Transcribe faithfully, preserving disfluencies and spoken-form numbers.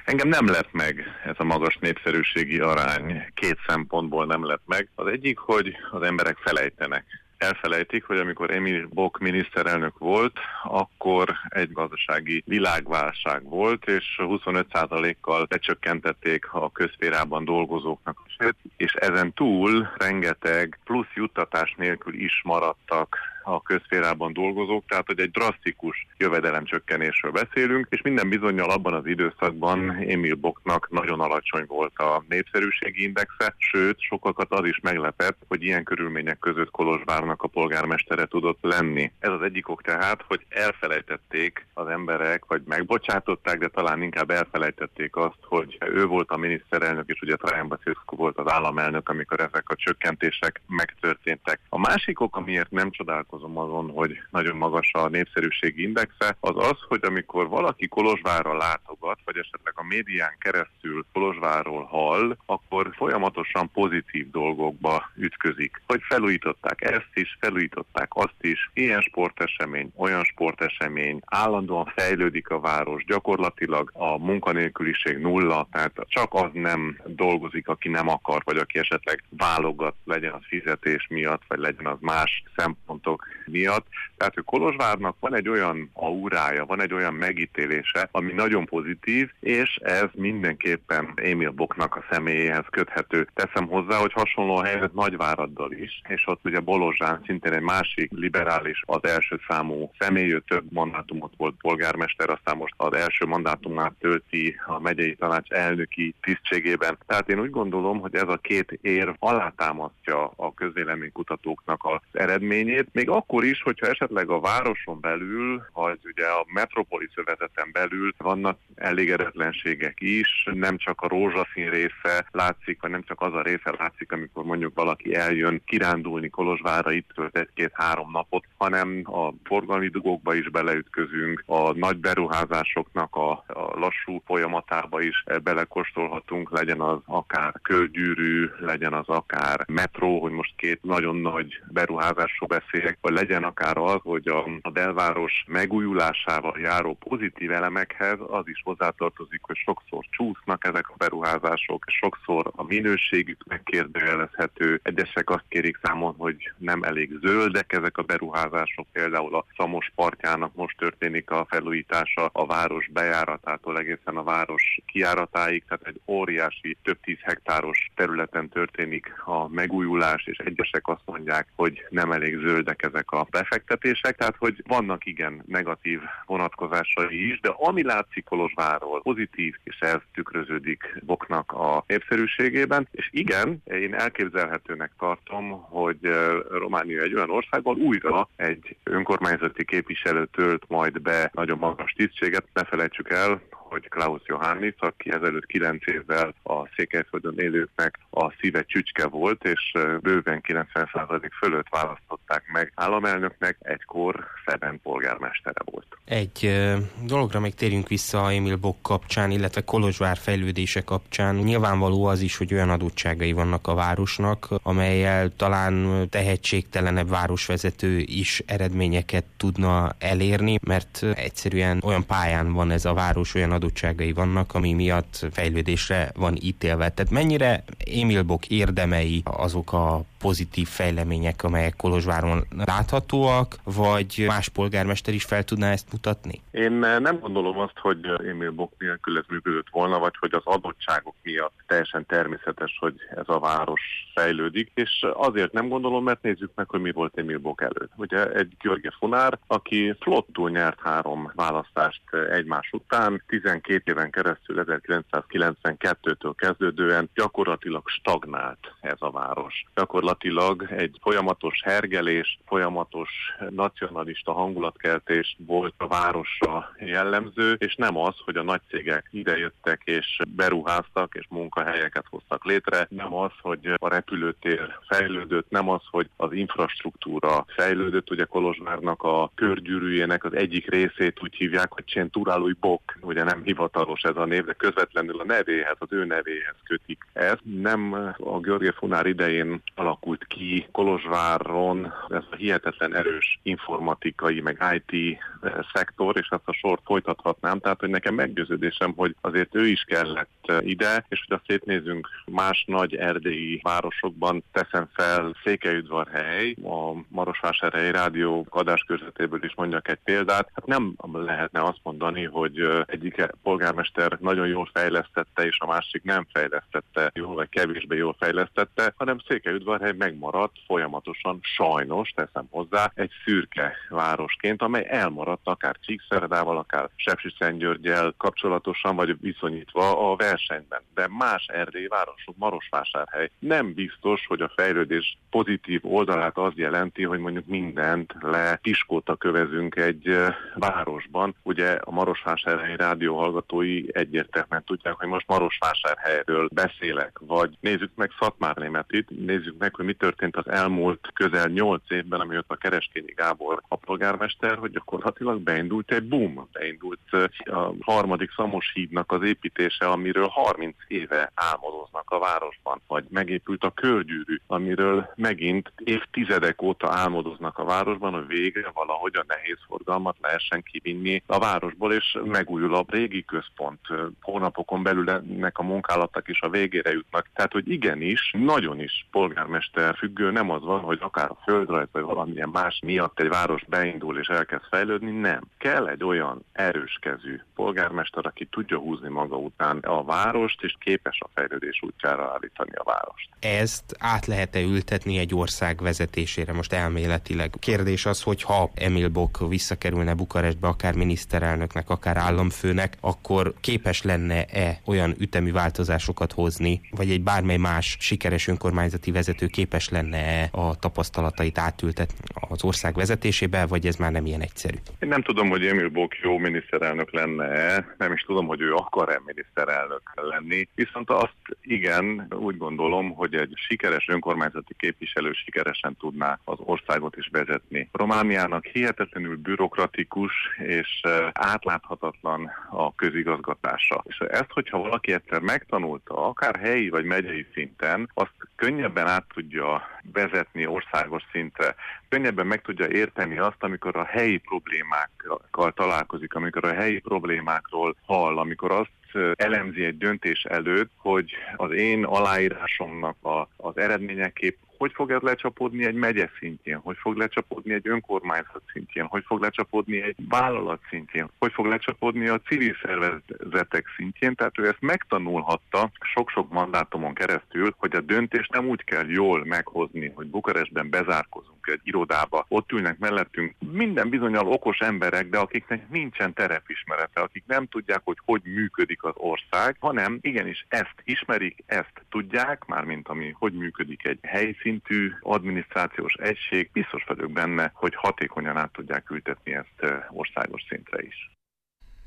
Engem nem lett meg ez a magas népszerűségi arány. Két szempontból nem lett meg. Az egyik, hogy az emberek felejtenek. Elfelejtik, hogy amikor Emil Boc miniszterelnök volt, akkor egy gazdasági világválság volt, és huszonöt százalékkal lecsökkentették a közszférában dolgozóknak, és ezen túl rengeteg plusz juttatás nélkül is maradtak a közszférában dolgozók, tehát hogy egy drasztikus jövedelemcsökkenésről beszélünk, és minden bizonnyal abban az időszakban Emil Bocnak nagyon alacsony volt a népszerűségi indexe, sőt, sokakat az is meglepett, hogy ilyen körülmények között Kolozsvárnak a polgármestere tudott lenni. Ez az egyik ok tehát, hogy elfelejtették az emberek, vagy megbocsátották, de talán inkább elfelejtették azt, hogy ő volt a miniszterelnök, és ugye Traian Băsescu volt az államelnök, amikor ezek a csökkentések megtörténtek. A másik ok, amiért nem csodálkozom azon, hogy nagyon magas a népszerűségi indexe, az az, hogy amikor valaki Kolozsvárra látogat, vagy esetleg a médián keresztül Kolozsvárról hall, akkor folyamatosan pozitív dolgokba ütközik. Hogy felújították ezt is, felújították azt is, ilyen sportesemény, olyan sportesemény, állandóan fejlődik a város, gyakorlatilag a munkanélküliség nulla, tehát csak az nem dolgozik, aki nem akar, vagy aki esetleg válogat, legyen az fizetés miatt, vagy legyen az más szempontok miatt. Tehát, hogy Kolozsvárnak van egy olyan aurája, van egy olyan megítélése, ami nagyon pozitív, és ez mindenképpen Emil Bocnak a személyéhez köthető. Teszem hozzá, hogy hasonló a helyzet Nagyváraddal is, és ott ugye Bolozsán szintén egy másik liberális, az első számú személy, ő több mandátumot volt polgármester, aztán most az első mandátumát tölti a megyei tanács elnöki tisztségében. Tehát én úgy gondolom, hogy ez a két érv alátámasztja a közvéleménykutatóknak az eredményét, még akkor is, hogyha esetleg a városon belül, vagy ugye a metropoli szövezeten belül vannak elégedetlenségek is, nem csak a rózsaszín része látszik, vagy nem csak az a része látszik, amikor mondjuk valaki eljön kirándulni Kolozsvárra, itt tölt egy-két-három napot, hanem a forgalmi dugókba is beleütközünk, a nagy beruházásoknak a, a lassú folyamatába is belekóstolhatunk, legyen az akár kőgyűrű, legyen az akár metró, hogy most két nagyon nagy beruházásról beszélek, vagy legyen akár az, hogy a, a belváros megújulásával járó pozitív elemekhez az is hozzátartozik, hogy sokszor csúsznak ezek a beruházások, sokszor a minőségük megkérdőjelezhető. Egyesek azt kérik számon, hogy nem elég zöldek ezek a beruházások, például a Szamos partjának most történik a felújítása a város bejáratától egészen a város kijáratáig, tehát egy óriási, több tíz hektáros területen történik a megújulás, és egyesek azt mondják, hogy nem elég zöldek ezek a befektetések, tehát hogy vannak igen negatív vonatkozásai is, de ami látszik Kolozsvárról pozitív, és ez tükröződik Bocnak a népszerűségében, és igen, én elképzelhetőnek tartom, hogy Románia egy olyan országban újra egy önkormányzati képviselő tölt majd be nagyon magas tisztséget, ne felejtsük el, hogy Klaus Johannis, aki ezelőtt kilenc évvel a Székelyföldön élőknek a szíve csücske volt, és bőven kilencven százalék fölött választották meg államelnöknek, egykor Szeben polgármestere volt. Egy ö, dologra még térjünk vissza Emil Boc kapcsán, illetve Kolozsvár fejlődése kapcsán. Nyilvánvaló az is, hogy olyan adottságai vannak a városnak, amellyel talán tehetségtelenebb városvezető is eredményeket tudna elérni, mert egyszerűen olyan pályán van ez a város, olyan adottságai vannak, ami miatt fejlődésre van ítélve. Tehát mennyire Emil Boc érdemei azok a pozitív fejlemények, amelyek Kolozsváron láthatóak, vagy más polgármester is fel tudná ezt mutatni? Én nem gondolom azt, hogy Emil Boc nélkül ez működött volna, vagy hogy az adottságok miatt teljesen természetes, hogy ez a város fejlődik, és azért nem gondolom, mert nézzük meg, hogy mi volt Emil Boc előtt. Ugye egy György Funár, aki flottul nyert három választást egymás után, tizenkét éven keresztül ezerkilencszázkilencvenkettőtől kezdődően gyakorlatilag stagnált ez a város. Gyakorlatilag egy folyamatos hergelés, folyamatos nacionalista hangulatkeltés volt a városra jellemző, és nem az, hogy a nagy cégek idejöttek és beruháztak és munkahelyeket hoztak létre, nem az, hogy a repülőtér fejlődött, nem az, hogy az infrastruktúra fejlődött. Ugye Kolozsvárnak a körgyűrűjének az egyik részét úgy hívják, hogy Centurálói Boc, ugye nem hivatalos ez a név, de közvetlenül a nevéhez, az ő nevéhez kötik ezt. Nem a György Funár idején alakult alakult ki Kolozsváron ez a hihetetlen erős informatikai, meg i té szektor, és ezt a sort folytathatnám. Tehát, hogy nekem meggyőződésem, hogy azért ő is kellett ide, és hogy azt szétnézünk más nagy erdélyi városokban, teszem fel Székelyudvarhely, a Marosvásárhelyi Rádió adáskörzetéből is mondjak egy példát. Hát nem lehetne azt mondani, hogy egyik polgármester nagyon jól fejlesztette, és a másik nem fejlesztette jól, vagy kevésbé jól fejlesztette, hanem Székelyudvarhely megmaradt folyamatosan, sajnos teszem hozzá, egy szürke városként, amely elmaradt akár Csíkszeredával, akár Sepsiszentgyörggyel kapcsolatosan, vagy viszonyítva a versenyben. De más erdélyi városok, Marosvásárhely nem biztos, hogy a fejlődés pozitív oldalát az jelenti, hogy mondjuk mindent le piskóta kövezünk egy városban. Ugye a Marosvásárhelyi Rádió hallgatói egyértelműen tudják, hogy most Marosvásárhelyről beszélek, vagy nézzük meg Szatmárnémetit, nézzük meg, hogy mi történt az elmúlt közel nyolc évben, amióta a Kereskényi Gábor a polgármester, hogy gyakorlatilag beindult egy boom, beindult a harmadik Szamos hídnak az építése, amiről harminc éve álmodoznak a városban, vagy megépült a körgyűrű, amiről megint évtizedek óta álmodoznak a városban, hogy végre valahogy a nehéz forgalmat lehessen kivinni a városból, és megújul a régi központ. Hónapokon belül ennek a munkálatok is a végére jutnak. Tehát, hogy igenis, nagyon is polgármester függő, nem az van, hogy akár a földrajz, vagy valamilyen más miatt egy város beindul és elkezd fejlődni, nem. Kell egy olyan erőskezű polgármester, aki tudja húzni maga után a várost, és képes a fejlődés útjára állítani a várost. Ezt át lehet-e ültetni egy ország vezetésére most elméletileg? Kérdés az, hogy ha Emil Boc visszakerülne Bukarestbe, akár miniszterelnöknek, akár államfőnek, akkor képes lenne-e olyan ütemű változásokat hozni, vagy egy bármely más sikeres önkormányzati vezető képes lenne-e a tapasztalatait átültetni az ország vezetésébe, vagy ez már nem ilyen egyszerű? Én nem tudom, hogy Emil Boc jó miniszterelnök lenne-e, nem is tudom, hogy ő akar-e miniszterelnök lenni, viszont azt igen, úgy gondolom, hogy egy sikeres önkormányzati képviselő sikeresen tudná az országot is vezetni. Romániának hihetetlenül bürokratikus és átláthatatlan a közigazgatása. És ezt, hogyha valaki egyszer megtanulta, akár helyi vagy megyei szinten, azt könnyebben át tudja vezetni országos szintre. Könnyebben meg tudja érteni azt, amikor a helyi problémákkal találkozik, amikor a helyi problémákról hall, amikor azt elemzi egy döntés előtt, hogy az én aláírásomnak a, az eredményeképp hogy fog ez lecsapódni egy megye szintjén, hogy fog lecsapódni egy önkormányzat szintjén, hogy fog lecsapódni egy vállalat szintjén, hogy fog lecsapódni a civil szervezetek szintjén. Tehát ő ezt megtanulhatta sok-sok mandátumon keresztül, hogy a döntést nem úgy kell jól meghozni, hogy Bukarestben bezárkozunk egy irodába, ott ülnek mellettünk minden bizonnyal okos emberek, de akiknek nincsen terepismerete, akik nem tudják, hogy hogy működik az ország, hanem igenis ezt ismerik, ezt tudják, mármint ami hogy működik egy helyszintű adminisztrációs egység, biztos vagyok benne, hogy hatékonyan át tudják ültetni ezt országos szintre is.